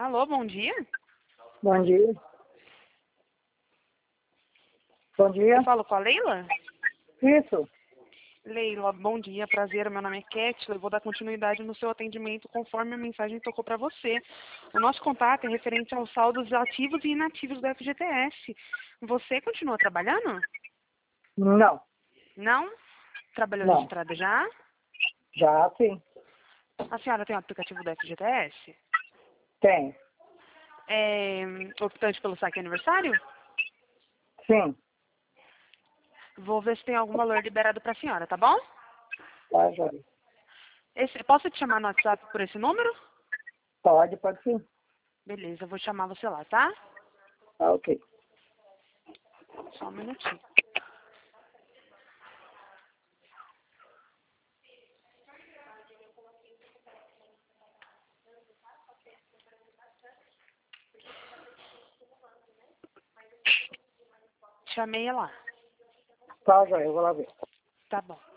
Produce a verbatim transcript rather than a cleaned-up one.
Alô, bom dia. Bom dia. Bom dia. Eu falo com a Leila? Isso. Leila, bom dia, prazer, meu nome é Ketla, eu vou dar continuidade no seu atendimento conforme a mensagem tocou para você. O nosso contato é referente aos saldos ativos e inativos do F G T S. Você continua trabalhando? Não. Não? Trabalhou Não. registrada já? Já sim. A senhora tem o aplicativo do F G T S? Tem. É optante pelo saque aniversário? Sim. Vou ver se tem algum valor liberado para a senhora, tá bom? Tá, Jari. Esse, posso te chamar no WhatsApp por esse número? Pode, pode sim. Beleza, eu vou chamar você lá, tá? Tá, ok. Só um minutinho. Chamei lá. Tá, Jari, eu vou lá ver. Tá bom.